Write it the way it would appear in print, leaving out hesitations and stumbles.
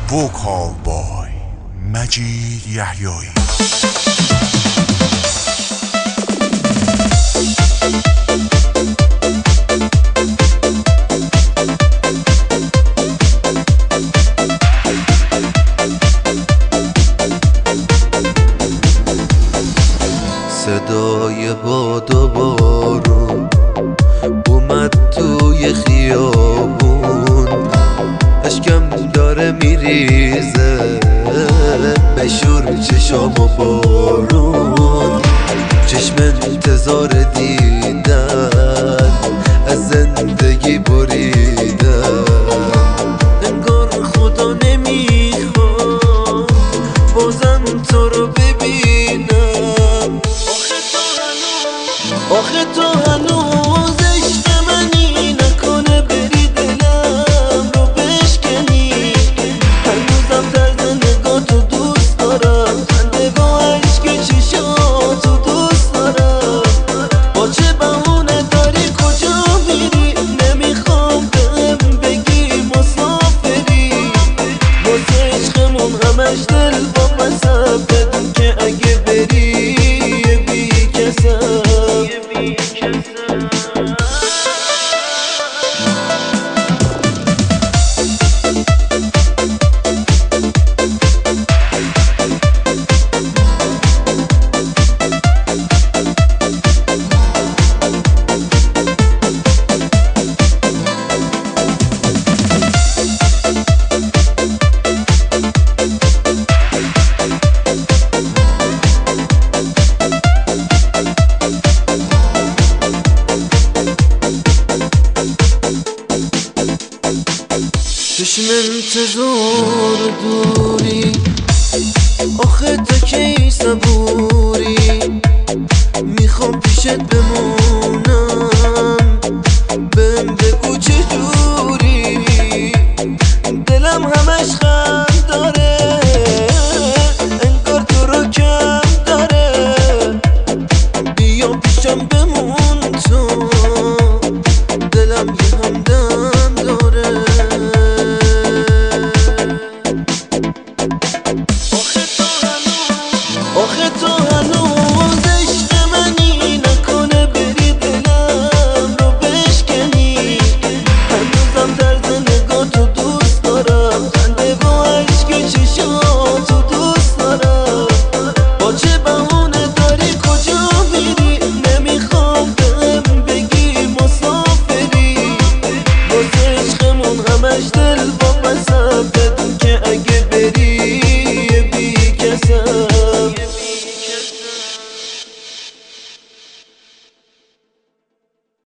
وکال بای مجید یحیایی. صدای باد و بارون اومد توی خیابون، اشکم داره میریزه بشور چشام و بارون، چشم انتظار دیدن از زندگی بریدن، انگار خدا نمیخواد بازم تو رو ببینم. آخه تو هنوز عشق منی، نکنه بری دلم رو بشکنی، هنوزم طرز نگاتو دوست دارم، خنده و عشق چشاتو دوست دارم. با چه بهونه داری کجا میری؟ نمیخوام بهم بگی مسافری، واسه عشقمون همش دل واپسم، بدون که اگه بری بی کسم. چشم انتظار دوری، آخه تا کی صبوری؟ میخوام پیشت بمونم، بهم بگو چجوری؟ دلم همش خم داره، انگار تو رو کم داره، بیا پیشم بمون تو، دلم یه همدم داره.